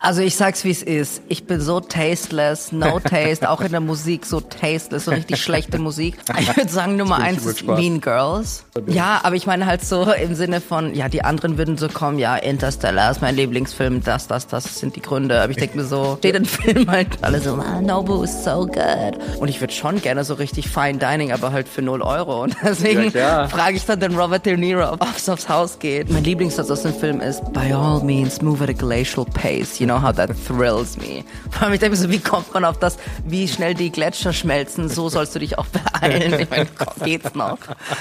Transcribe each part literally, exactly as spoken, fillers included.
Also ich sag's wie es ist. Ich bin so tasteless, no taste, auch in der Musik so tasteless, so richtig schlechte Musik. Ich würde sagen, Nummer eins ist Mean Girls. Ja, aber ich meine halt so im Sinne von, ja, die anderen würden so kommen, ja, Interstellar ist mein Lieblingsfilm, das, das, das sind die Gründe. Aber ich denke mir so, steht im Film halt alle so, ah, Nobu is so good. Und ich würde schon gerne so richtig Fine Dining, aber halt für null Euro. Und deswegen ja, frage ich dann den Robert De Niro, ob es aufs Haus geht. Mein Lieblingssatz aus dem Film ist, by all means, move at a glacial pace. You know how that thrills me. Vor allem, ich denke mir so, wie kommt man auf das, wie schnell die Gletscher schmelzen, so sollst du dich auch beeilen. Ich meine, geht's noch?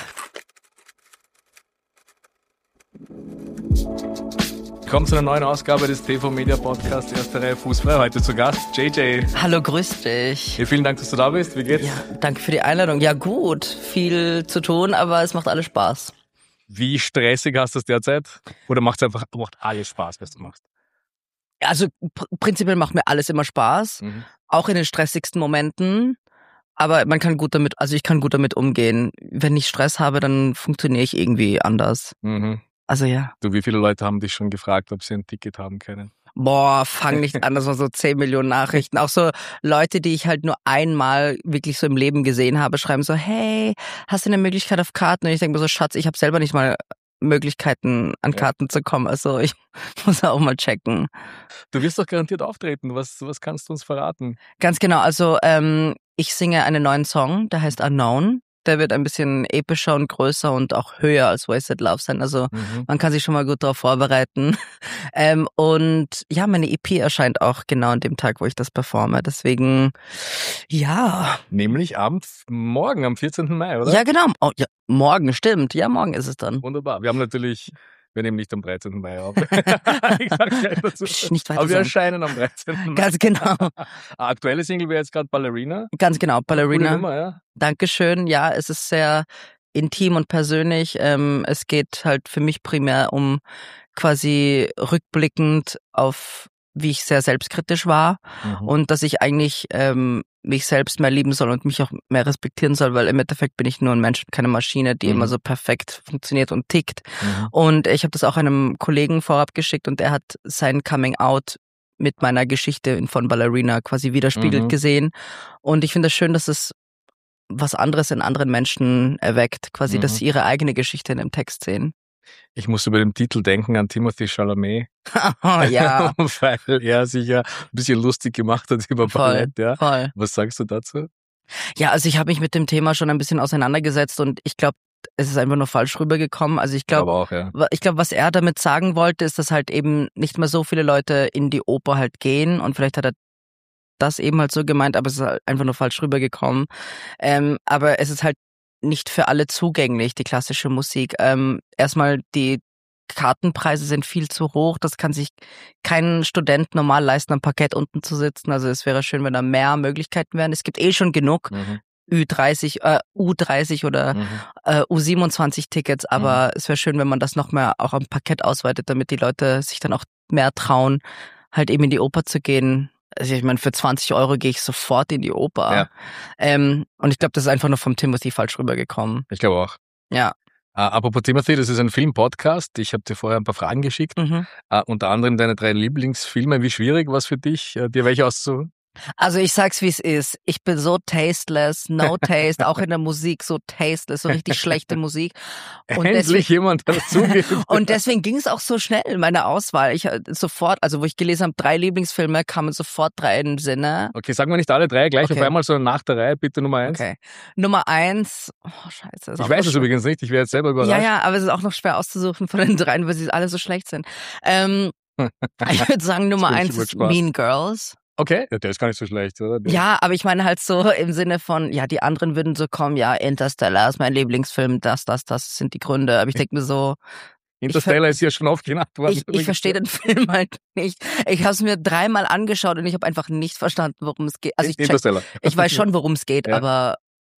Willkommen zu einer neuen Ausgabe des T V Media Podcasts, erste Reihe Fußball. Heute zu Gast J J. Hallo, grüß dich. Ja, vielen Dank, dass du da bist. Wie geht's? Ja, danke für die Einladung. Ja gut, viel zu tun, aber es macht alles Spaß. Wie stressig hast du es derzeit? Oder macht es einfach macht alles Spaß, was du machst? Also pr- prinzipiell macht mir alles immer Spaß, mhm. auch in den stressigsten Momenten. Aber man kann gut damit, also ich kann gut damit umgehen. Wenn ich Stress habe, dann funktioniere ich irgendwie anders. Mhm. Also ja. Du, wie viele Leute haben dich schon gefragt, ob sie ein Ticket haben können? Boah, fang nicht an, das waren so zehn Millionen Nachrichten. Auch so Leute, die ich halt nur einmal wirklich so im Leben gesehen habe, schreiben so, hey, hast du eine Möglichkeit auf Karten? Und ich denke mir so, Schatz, ich habe selber nicht mal Möglichkeiten an Karten ja. zu kommen. Also ich muss auch mal checken. Du wirst doch garantiert auftreten. Was, was kannst du uns verraten? Ganz genau, also ähm, ich singe einen neuen Song, der heißt Unknown. Der wird ein bisschen epischer und größer und auch höher als Wasted Love sein. Also mhm. man kann sich schon mal gut darauf vorbereiten. Ähm, und ja, meine E P erscheint auch genau an dem Tag, wo ich das performe. Deswegen, ja. Nämlich am morgen, am vierzehnten Mai, oder? Ja, genau. Oh, ja, morgen, stimmt. Ja, morgen ist es dann. Wunderbar. Wir haben natürlich... Wir nehmen nicht am dreizehnten Mai auf. Ich sag's gleich dazu. Nicht weiter Aber wir sagen. erscheinen am dreizehnten Mai. Ganz genau. Aktuelle Single wäre jetzt gerade Ballerina. Ganz genau, Ballerina. Coole Nummer, ja. Dankeschön. Ja, es ist sehr intim und persönlich. Ähm, es geht halt für mich primär um quasi rückblickend auf, wie ich sehr selbstkritisch war mhm. und dass ich eigentlich ähm, mich selbst mehr lieben soll und mich auch mehr respektieren soll, weil im Endeffekt bin ich nur ein Mensch, keine Maschine, die mhm. immer so perfekt funktioniert und tickt. Mhm. Und ich habe das auch einem Kollegen vorab geschickt und er hat sein Coming Out mit meiner Geschichte von Ballerina quasi widerspiegelt mhm. gesehen. Und ich finde es schön, dass es was anderes in anderen Menschen erweckt, quasi, mhm. dass sie ihre eigene Geschichte in dem Text sehen. Ich muss über den Titel denken an Timothée Chalamet. Oh, ja. Weil er sich ja ein bisschen lustig gemacht hat über voll, Ballett. Ja. Voll. Was sagst du dazu? Ja, also ich habe mich mit dem Thema schon ein bisschen auseinandergesetzt und ich glaube, es ist einfach nur falsch rübergekommen. Also ich glaube, ja. ich glaube, was er damit sagen wollte, ist, dass halt eben nicht mehr so viele Leute in die Oper halt gehen und vielleicht hat er das eben halt so gemeint, aber es ist halt einfach nur falsch rübergekommen. Ähm, aber es ist halt nicht für alle zugänglich, die klassische Musik. Ähm, erstmal, die Kartenpreise sind viel zu hoch. Das kann sich kein Student normal leisten, am Parkett unten zu sitzen. Also es wäre schön, wenn da mehr Möglichkeiten wären. Es gibt eh schon genug mhm. Ü dreißig, äh, U dreißig oder mhm. äh, U siebenundzwanzig Tickets, aber mhm. es wäre schön, wenn man das noch mehr auch am Parkett ausweitet, damit die Leute sich dann auch mehr trauen, halt eben in die Oper zu gehen. Also ich meine, für zwanzig Euro gehe ich sofort in die Oper. Ja. Ähm, und ich glaube, das ist einfach nur vom Timothy falsch rübergekommen. Ich glaube auch. Ja. Uh, apropos Timothy, das ist ein Film-Podcast. Ich habe dir vorher ein paar Fragen geschickt. Mhm. Uh, unter anderem deine drei Lieblingsfilme. Wie schwierig war es für dich, uh, dir welche auszusuchen? Also ich sag's wie es ist. Ich bin so tasteless, no taste, auch in der Musik so tasteless, so richtig schlechte Musik. Und Endlich deswegen, jemand, der das zugibt. Und deswegen ging es auch so schnell, meine Auswahl. Ich sofort, also wo ich gelesen habe, drei Lieblingsfilme, kamen sofort drei in den Sinne. Okay, sagen wir nicht alle drei gleich okay. auf einmal, sondern nach der Reihe, bitte Nummer eins. Okay. Nummer eins, oh scheiße. Ist ich weiß es übrigens nicht, ich werde jetzt selber überrascht. Ja, ja, aber es ist auch noch schwer auszusuchen von den dreien, weil sie alle so schlecht sind. Ähm, ich würde sagen, Nummer eins ist Mean Girls. Okay, ja, der ist gar nicht so schlecht, oder? Der ja, aber ich meine halt so im Sinne von, ja, die anderen würden so kommen, ja, Interstellar ist mein Lieblingsfilm, das, das, das sind die Gründe. Aber ich denke mir so... Interstellar ist ja schon oft genannt worden. Ich, ich verstehe den Film halt nicht. Ich habe es mir dreimal angeschaut und ich habe einfach nicht verstanden, worum es geht. Also ich, check, Interstellar. Ich weiß schon, worum es geht, ja. aber...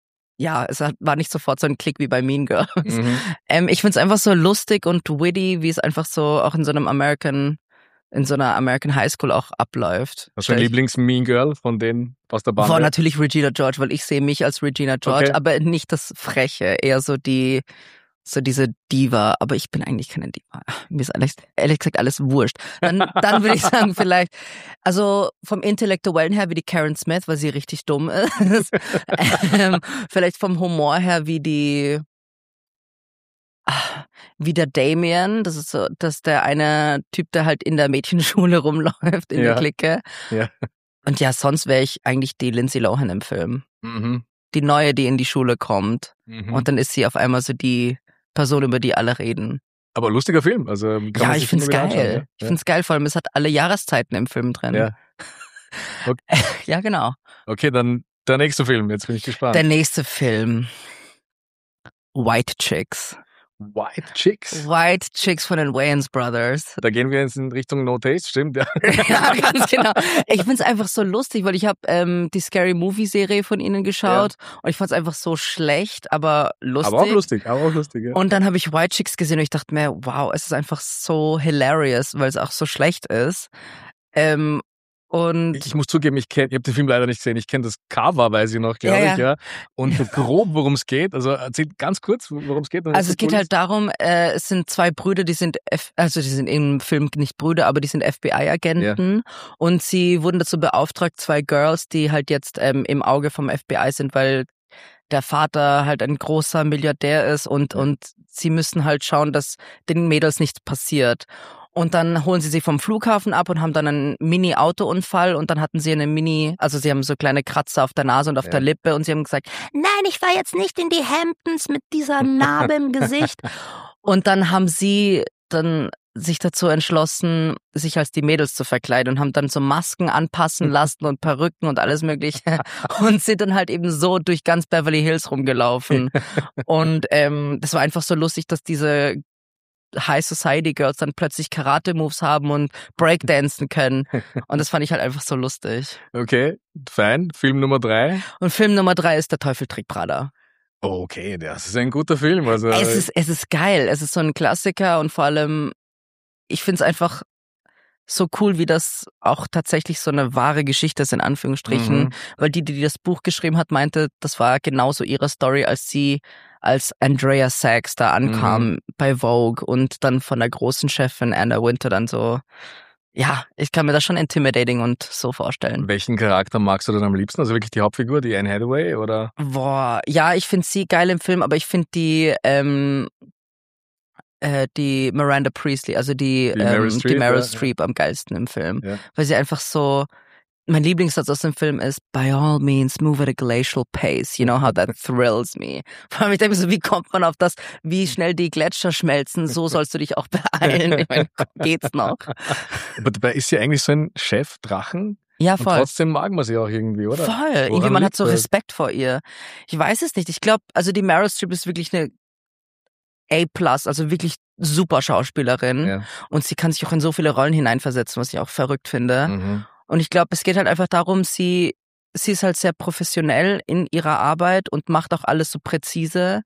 Ja, es war nicht sofort so ein Klick wie bei Mean Girls. Mhm. Ähm, ich find's einfach so lustig und witty, wie es einfach so auch in so einem American... in so einer American High School auch abläuft. Hast du ein Lieblings-Mean Girl von denen aus der Band? War natürlich Regina George, weil ich sehe mich als Regina George, okay. aber nicht das Freche, eher so die So diese Diva, aber ich bin eigentlich keine Diva. Mir ist ehrlich, ehrlich gesagt alles wurscht. Dann, dann würde ich sagen vielleicht, also vom Intellektuellen her wie die Karen Smith, weil sie richtig dumm ist. ähm, vielleicht vom Humor her wie die, wie der Damien, das ist so, dass der eine Typ, der halt in der Mädchenschule rumläuft, in Ja. der Clique. Ja. Und ja, sonst wäre ich eigentlich die Lindsay Lohan im Film. Mhm. Die Neue, die in die Schule kommt. Mhm. Und dann ist sie auf einmal so die Person, über die alle reden. Aber lustiger Film. Also kann ja, man ich sich find's immer wieder geil. anschauen, ja? Ich find's geil, vor allem es hat alle Jahreszeiten im Film drin. Ja. Okay. Ja, genau. Okay, dann der nächste Film. Jetzt bin ich gespannt. Der nächste Film. White Chicks. White Chicks? White Chicks von den Wayans Brothers. Da gehen wir jetzt in Richtung No Taste, stimmt? Ja, ja ganz genau. Ich find's einfach so lustig, weil ich habe ähm, die Scary Movie Serie von ihnen geschaut ja. und ich fand's einfach so schlecht, aber lustig. Aber auch lustig, aber auch lustig, ja. Und dann habe ich White Chicks gesehen und ich dachte mir, wow, es ist einfach so hilarious, weil es auch so schlecht ist. Ähm, Und ich muss zugeben, ich kenne, ich habe den Film leider nicht gesehen. Ich kenne das Cover, weiß ich noch, glaube ja, ich, ja. Und grob, worum es geht. Also erzähl ganz kurz, worum es geht. Also es geht halt darum, äh, es sind zwei Brüder, die sind, F- also die sind im Film nicht Brüder, aber die sind F B I-Agenten. Ja. Und sie wurden dazu beauftragt, zwei Girls, die halt jetzt ähm, im Auge vom F B I sind, weil der Vater halt ein großer Milliardär ist und ja. und sie müssen halt schauen, dass den Mädels nichts passiert. Und dann holen sie sie vom Flughafen ab und haben dann einen Mini-Autounfall und dann hatten sie eine Mini, also sie haben so kleine Kratzer auf der Nase und auf ja. der Lippe und sie haben gesagt, nein, ich fahr jetzt nicht in die Hamptons mit dieser Narbe im Gesicht. Und dann haben sie dann sich dazu entschlossen, sich als die Mädels zu verkleiden und haben dann so Masken anpassen lassen und Perücken und alles mögliche und sind dann halt eben so durch ganz Beverly Hills rumgelaufen. Und ähm, das war einfach so lustig, dass diese High Society Girls dann plötzlich Karate-Moves haben und Breakdancen können. Und das fand ich halt einfach so lustig. Okay, fein. Film Nummer drei. Und Film Nummer drei ist Der Teufel trägt Prada. Okay, das ist ein guter Film. Also es ist, es ist geil. Es ist so ein Klassiker und vor allem, ich finde es einfach so cool, wie das auch tatsächlich so eine wahre Geschichte ist, in Anführungsstrichen. Mhm. Weil die, die das Buch geschrieben hat, meinte, das war genauso ihre Story, als sie als Andrea Sachs da ankam mhm. bei Vogue und dann von der großen Chefin Anna Wintour dann so, ja, ich kann mir das schon intimidating und so vorstellen. Welchen Charakter magst du denn am liebsten? Also wirklich die Hauptfigur, die Anne Hathaway, oder? Boah, ja, ich finde sie geil im Film, aber ich finde die, ähm, äh, die Miranda Priestley, also die, die Meryl, ähm, Streep, die Meryl ja, Streep ja. am geilsten im Film. Ja. Weil sie einfach so, mein Lieblingssatz aus dem Film ist, by all means move at a glacial pace, you know how that thrills me. Vor allem, ich denke so, wie kommt man auf das, wie schnell die Gletscher schmelzen, so sollst du dich auch beeilen. Ich meine, geht's noch? Aber dabei ist sie eigentlich so ein Chefdrachen. Ja, voll. Und trotzdem mag man sie auch irgendwie, oder? Voll. Woran irgendwie, man hat so Respekt vor ihr. Ich weiß es nicht. Ich glaube, also die Meryl Streep ist wirklich eine A-plus, also wirklich super Schauspielerin. Ja. Und sie kann sich auch in so viele Rollen hineinversetzen, was ich auch verrückt finde. Mhm. Und ich glaube, es geht halt einfach darum, sie, sie ist halt sehr professionell in ihrer Arbeit und macht auch alles so präzise.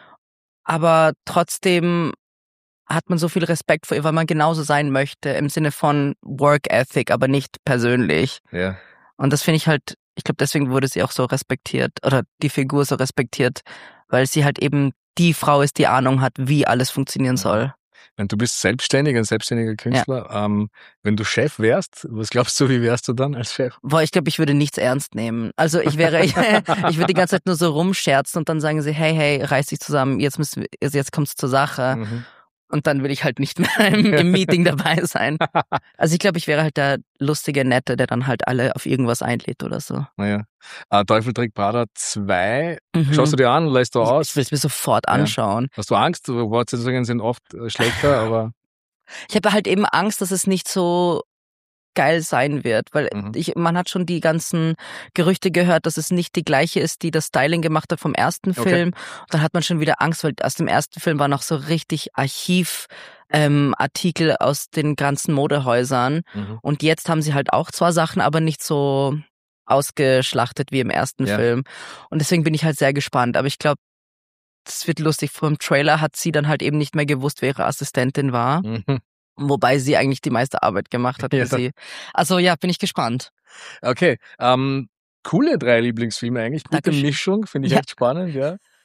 Aber trotzdem hat man so viel Respekt vor ihr, weil man genauso sein möchte im Sinne von Work Ethic, aber nicht persönlich. Ja. Und das finde ich halt, ich glaube, deswegen wurde sie auch so respektiert oder die Figur so respektiert, weil sie halt eben die Frau ist, die Ahnung hat, wie alles funktionieren soll. Wenn du bist selbstständig, ein selbstständiger Künstler, ja. ähm, wenn du Chef wärst, was glaubst du, wie wärst du dann als Chef? Boah, ich glaube, ich würde nichts ernst nehmen. Also ich wäre, ich, ich würde die ganze Zeit nur so rumscherzen und dann sagen sie, hey, hey, reiß dich zusammen, jetzt müssen, jetzt kommt's zur Sache. Mhm. Und dann will ich halt nicht mehr im, im Meeting dabei sein. Also ich glaube, ich wäre halt der lustige Nette, der dann halt alle auf irgendwas einlädt oder so. Naja. Uh, Teufel trägt Prada zwei. Mhm. Schaust du dir an, lässt du aus? Ich will es mir sofort anschauen. Ja. Hast du Angst? Fortsetzungen sind oft schlechter, aber... Ich habe halt eben Angst, dass es nicht so geil sein wird, weil mhm. ich, man hat schon die ganzen Gerüchte gehört, dass es nicht die gleiche ist, die das Styling gemacht hat vom ersten Film. Okay. Und dann hat man schon wieder Angst, weil aus dem ersten Film waren noch so richtig Archiv ähm, Artikel aus den ganzen Modehäusern. Mhm. Und jetzt haben sie halt auch zwar Sachen, aber nicht so ausgeschlachtet wie im ersten ja. Film. Und deswegen bin ich halt sehr gespannt. Aber ich glaube, das wird lustig. Vom Trailer hat sie dann halt eben nicht mehr gewusst, wer ihre Assistentin war. Mhm. Wobei sie eigentlich die meiste Arbeit gemacht hat für ja. sie. Also ja, bin ich gespannt. Okay, ähm, coole drei Lieblingsfilme eigentlich. Gute Dankeschön. Mischung, finde ich ja. echt spannend, ja.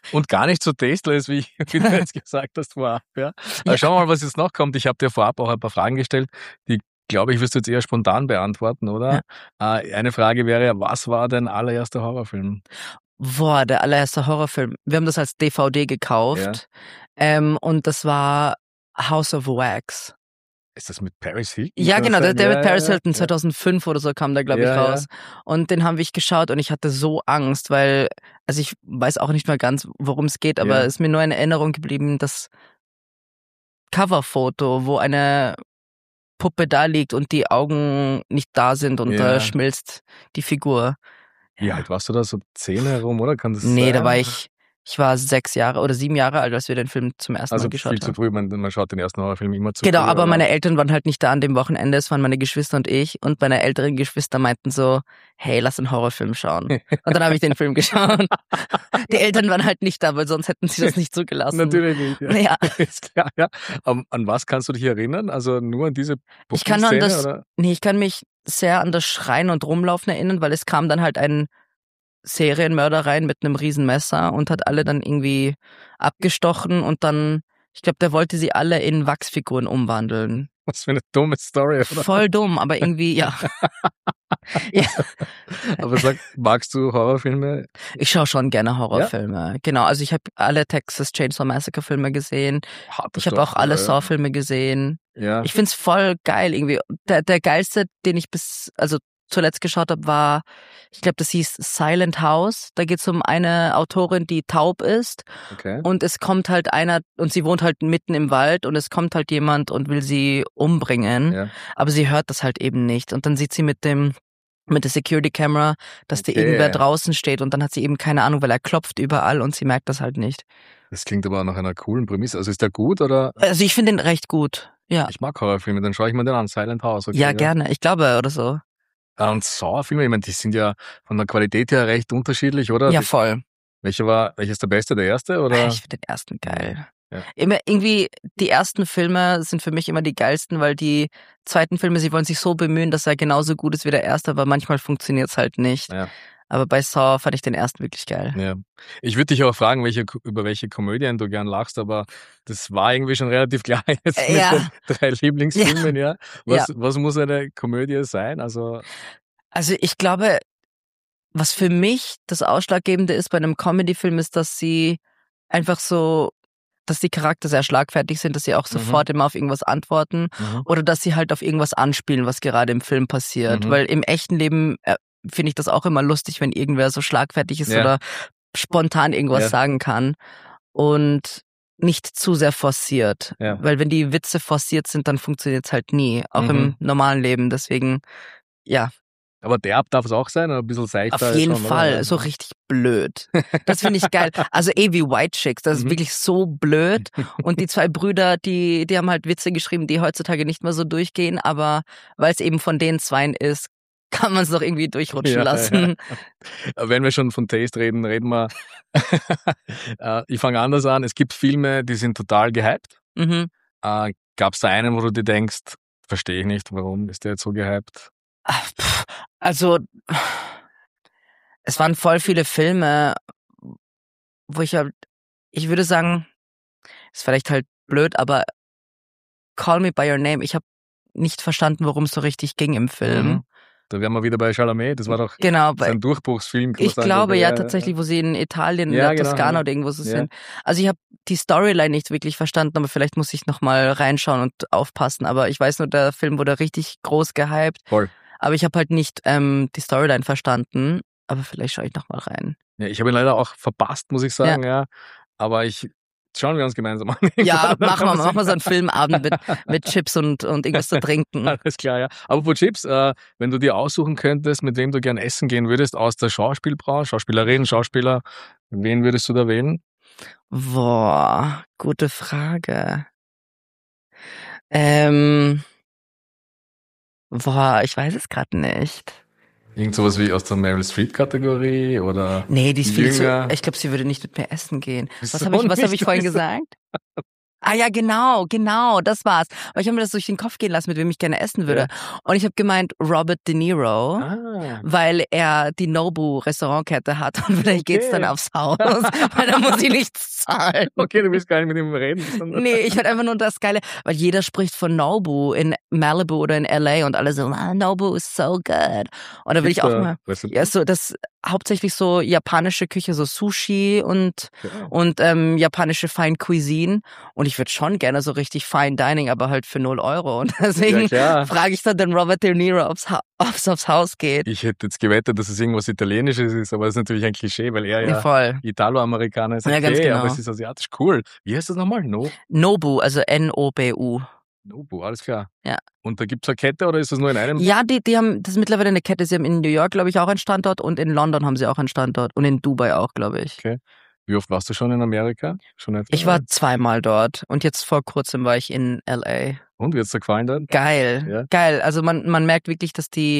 Und gar nicht so tasteless, wie, wie du jetzt gesagt hast vorab. Ja. Ja. Schauen wir mal, was jetzt noch kommt. Ich habe dir vorab auch ein paar Fragen gestellt, die, glaube ich, wirst du jetzt eher spontan beantworten, oder? Ja. Äh, eine Frage wäre, was war dein allererster Horrorfilm? Boah, der allererste Horrorfilm. Wir haben das als D V D gekauft. Ja. Ähm, und das war House of Wax. Ist das mit Paris Hilton? Ja, genau, der, der ja, mit Paris Hilton, ja. zweitausendfünf oder so kam der, glaube ich, ja, raus. Ja. Und den haben wir geschaut und ich hatte so Angst, weil, also ich weiß auch nicht mehr ganz, worum es geht, aber es ja. ist mir nur in Erinnerung geblieben, das Coverfoto, wo eine Puppe da liegt und die Augen nicht da sind und da ja. schmilzt die Figur. Wie alt warst du da? So zehn herum, oder? Kann das nee, sein? da war ich, ich war sechs Jahre oder sieben Jahre alt, als wir den Film zum ersten also Mal geschaut haben. Also viel zu früh, man, man schaut den ersten Horrorfilm immer zu genau, früh. Genau, aber oder? meine Eltern waren halt nicht da an dem Wochenende, es waren meine Geschwister und ich und meine älteren Geschwister meinten so, hey, lass einen Horrorfilm schauen. Und dann habe ich den Film geschaut. Die Eltern waren halt nicht da, weil sonst hätten sie das nicht zugelassen. Natürlich nicht. Ja. ja. Ist klar, ja. Um, an was kannst du dich erinnern? Also nur an diese Puppenszene? Ich kann an das, oder? Nee, ich kann mich sehr an das Schreien und Rumlaufen erinnern, weil es kam dann halt ein Serienmörder rein mit einem riesen Messer und hat alle dann irgendwie abgestochen und dann, ich glaube, der wollte sie alle in Wachsfiguren umwandeln. Was für eine dumme Story, oder? Voll dumm, aber irgendwie, ja. ja. Aber sag, magst du Horrorfilme? Ich schaue schon gerne Horrorfilme. Ja? Genau, also ich habe alle Texas Chainsaw Massacre Filme gesehen. Harter ich habe auch alle Saw Filme gesehen. Ja. Ich find's voll geil irgendwie. Der, der geilste, den ich bis, also zuletzt geschaut habe, war, ich glaube, das hieß Silent House. Da geht es um eine Autorin, die taub ist. Okay. Und es kommt halt einer, und sie wohnt halt mitten im Wald und es kommt halt jemand und will sie umbringen. Ja. Aber sie hört das halt eben nicht. Und dann sieht sie mit dem mit der Security Camera, dass okay. da irgendwer draußen steht und dann hat sie eben keine Ahnung, weil er klopft überall und sie merkt das halt nicht. Das klingt aber nach einer coolen Prämisse. Also ist der gut, oder? Also ich finde den recht gut, ja. Ich mag Horrorfilme, dann schaue ich mir den an, Silent House. Okay, ja, gerne. Ich glaube, oder so. Und Saw-Filme, ich meine, die sind ja von der Qualität her recht unterschiedlich, oder? Ja, voll. Welcher war, welches der beste, der erste, oder? Ich finde den ersten geil. Ja. Immer irgendwie, die ersten Filme sind für mich immer die geilsten, weil die zweiten Filme, sie wollen sich so bemühen, dass er genauso gut ist wie der erste, aber manchmal funktioniert es halt nicht. Ja. Aber bei Saw fand ich den ersten wirklich geil. Ja. Ich würde dich auch fragen, welche, über welche Komödien du gern lachst, aber das war irgendwie schon relativ klar jetzt mit ja. den drei Lieblingsfilmen, ja. ja. Was, ja. was muss eine Komödie sein? Also, also ich glaube, was für mich das Ausschlaggebende ist bei einem Comedy-Film, ist, dass sie einfach so, dass die Charakter sehr schlagfertig sind, dass sie auch sofort mhm. immer auf irgendwas antworten mhm. oder dass sie halt auf irgendwas anspielen, was gerade im Film passiert. Mhm. Weil im echten Leben äh, finde ich das auch immer lustig, wenn irgendwer so schlagfertig ist ja. oder spontan irgendwas ja. sagen kann und nicht zu sehr forciert. Ja. Weil wenn die Witze forciert sind, dann funktioniert es halt nie, auch mhm. im normalen Leben. Deswegen, ja. Aber derb darf es auch sein, oder ein bisschen seichter? Auf jeden schon, Fall, oder? so richtig blöd. Das finde ich geil. Also eh wie White Chicks, das ist mhm. wirklich so blöd. Und die zwei Brüder, die, die haben halt Witze geschrieben, die heutzutage nicht mehr so durchgehen, aber weil es eben von den Zweien ist, kann man es doch irgendwie durchrutschen ja, lassen. Ja. Wenn wir schon von Taste reden, reden wir. Ich fange anders an. Es gibt Filme, die sind total gehypt. Mhm. Äh, Gab es da einen, wo du dir denkst, verstehe ich nicht, warum ist der jetzt so gehypt? Also, es waren voll viele Filme, wo ich halt, ich würde sagen, ist vielleicht halt blöd, aber Call Me By Your Name, ich habe nicht verstanden, worum es so richtig ging im Film. Mhm. Da wären wir wieder bei Chalamet, das war doch genau, sein Durchbruchsfilm. Ich sagen, glaube ja, ja tatsächlich, ja. wo sie in Italien, ja, in der genau, Toskana ja. oder irgendwo so ja. sind. Also ich habe die Storyline nicht wirklich verstanden, aber vielleicht muss ich nochmal reinschauen und aufpassen. Aber ich weiß nur, der Film wurde richtig groß gehypt. Voll. Aber ich habe halt nicht ähm, die Storyline verstanden. Aber vielleicht schaue ich nochmal rein. Ja, ich habe ihn leider auch verpasst, muss ich sagen, ja. ja. Aber ich schauen wir uns gemeinsam an. Ja, machen wir, machen wir so einen Filmabend mit, mit Chips und, und irgendwas zu trinken. Alles klar, ja. Aber für Chips, äh, wenn du dir aussuchen könntest, mit wem du gern essen gehen würdest, aus der Schauspielbranche, Schauspielerin, Schauspieler, wen würdest du da wählen? Boah, gute Frage. Ähm, boah, ich weiß es gerade nicht. Irgend sowas wie aus der Meryl Streep-Kategorie oder nee, die ist viel jünger. zu, ich glaube, sie würde nicht mit mir essen gehen. Ist Was habe ich, was hab ich vorhin gesagt? Ah ja, genau, genau, das war's. Aber ich habe mir das durch den Kopf gehen lassen, mit wem ich gerne essen würde. Ja. Und ich habe gemeint Robert De Niro, ah. weil er die Nobu Restaurantkette hat und vielleicht okay. geht's dann aufs Haus, weil da muss ich nichts zahlen. Okay, du willst gar nicht mit ihm reden. Nee, ich hatte einfach nur das Geile, weil jeder spricht von Nobu in Malibu oder in L A und alle so, ah, Nobu is so good. Und da will ich auch mal, ja, so das hauptsächlich so japanische Küche, so Sushi und ja. und ähm, japanische Fine Cuisine. Und ich würde schon gerne so richtig Fine Dining, aber halt für null Euro. Und deswegen ja, frage ich dann den Robert De Niro, ob's, ob's aufs Haus geht. Ich hätte jetzt gewettet, dass es irgendwas Italienisches ist, aber das ist natürlich ein Klischee, weil er ja, ja Italo-Amerikaner ist. Okay, ja, ganz genau. Aber es ist asiatisch. Cool. Wie heißt das nochmal? No? Nobu, also N O B U. Nobu, alles klar. Ja. Und da gibt's eine Kette oder ist das nur in einem? Ja, die, die haben, das ist mittlerweile eine Kette. Sie haben in New York, glaube ich, auch einen Standort und in London haben sie auch einen Standort und in Dubai auch, glaube ich. Okay. Wie oft warst du schon in Amerika? Schon ich war zweimal dort und jetzt vor kurzem war ich in L A. Und wie hat's dir gefallen dort? Geil, ja. geil. Also man, man merkt wirklich, dass die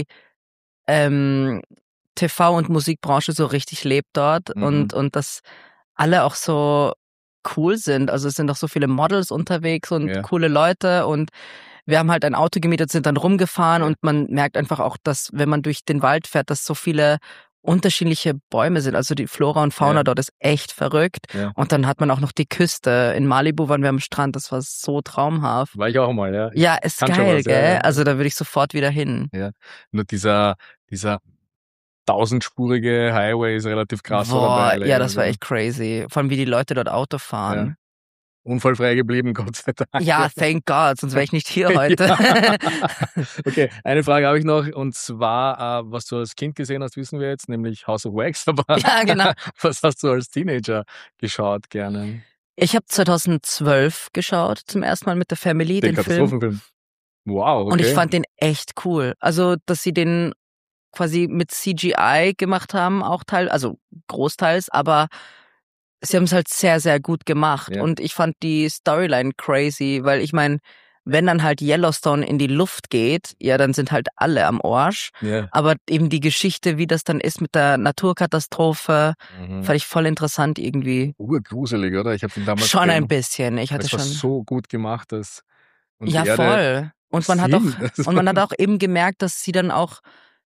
ähm, T V- und Musikbranche so richtig lebt dort mhm. und, und dass alle auch so cool sind. Also es sind auch so viele Models unterwegs und ja. coole Leute und wir haben halt ein Auto gemietet, sind dann rumgefahren und man merkt einfach auch, dass wenn man durch den Wald fährt, dass so viele unterschiedliche Bäume sind. Also die Flora und Fauna ja. dort ist echt verrückt. Ja. Und dann hat man auch noch die Küste. In Malibu waren wir am Strand, das war so traumhaft. War ich auch mal, ja. Ja, ist Kann geil, was, gell? Ja. Also da würde ich sofort wieder hin. Ja. Nur dieser, dieser tausendspurige Highway ist relativ krass. Boah, oder ja, das war echt crazy. Vor allem, wie die Leute dort Auto fahren. Ja. Unfallfrei geblieben, Gott sei Dank. Ja, thank God, sonst wäre ich nicht hier heute. Ja. Okay, eine Frage habe ich noch und zwar, was du als Kind gesehen hast, wissen wir jetzt, nämlich House of Wax. Aber ja, genau. Was hast du als Teenager geschaut gerne? Ich habe zweitausendzwölf geschaut, zum ersten Mal mit der Family, den, den Katastrophenfilm. Wow, okay. Und ich fand den echt cool. Also, dass sie den quasi mit C G I gemacht haben, auch teil, also großteils, aber sie haben es halt sehr, sehr gut gemacht. Ja. Und ich fand die Storyline crazy, weil ich meine, wenn dann halt Yellowstone in die Luft geht, ja, dann sind halt alle am Arsch. Ja. Aber eben die Geschichte, wie das dann ist mit der Naturkatastrophe, mhm. fand ich voll interessant irgendwie. Urgruselig, oder? Ich habe den damals schon ein bisschen. Ich hatte das schon war so gut gemacht, dass und ja voll. Und man hat auch und man hat auch eben gemerkt, dass sie dann auch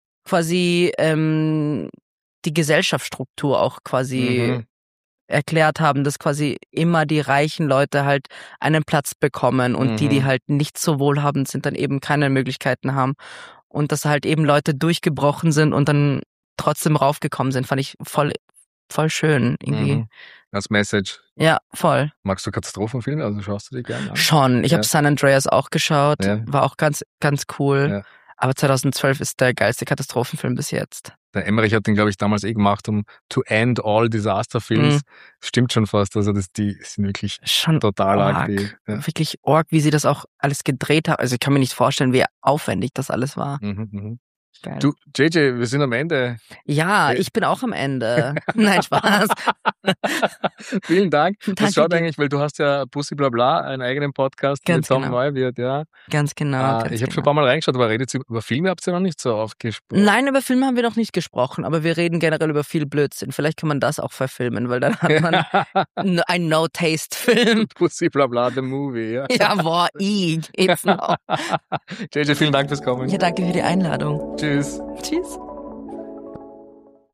quasi ähm, die Gesellschaftsstruktur auch quasi mhm. erklärt haben, dass quasi immer die reichen Leute halt einen Platz bekommen und mhm. die, die halt nicht so wohlhabend sind, dann eben keine Möglichkeiten haben. Und dass halt eben Leute durchgebrochen sind und dann trotzdem raufgekommen sind, fand ich voll, voll schön irgendwie. Mhm. Als Message. Ja, voll. Magst du Katastrophenfilme? Also schaust du die gerne an? Schon. Ich ja. habe San Andreas auch geschaut. Ja. War auch ganz, ganz cool. Ja. Aber zweitausendzwölf ist der geilste Katastrophenfilm bis jetzt. Der Emmerich hat den, glaube ich, damals eh gemacht, um to end all disaster films. Mhm. Stimmt schon fast. Also das, die sind wirklich schon total arg. Die, ja. Wirklich arg, wie sie das auch alles gedreht haben. Also ich kann mir nicht vorstellen, wie aufwendig das alles war. Mhm, mhm. Geil. Du, J J, wir sind am Ende. Ja, ich bin auch am Ende. Nein, Spaß. Vielen Dank. Das schaut eigentlich, weil du hast ja Pussy Blabla, einen eigenen Podcast ganz mit Tom genau. Neuwirth, ja. Ganz genau. Ah, ganz ich habe genau. schon ein paar Mal reingeschaut, aber redet ihr über Filme, habt ihr noch nicht so oft gesprochen? Nein, über Filme haben wir noch nicht gesprochen, aber wir reden generell über viel Blödsinn. Vielleicht kann man das auch verfilmen, weil dann hat man einen No-Taste-Film. Pussy Blabla, the movie, ja. Ja, boah, i, geht's noch. J J, vielen Dank fürs Kommen. Ja, danke für die Einladung. Tschüss. Tschüss.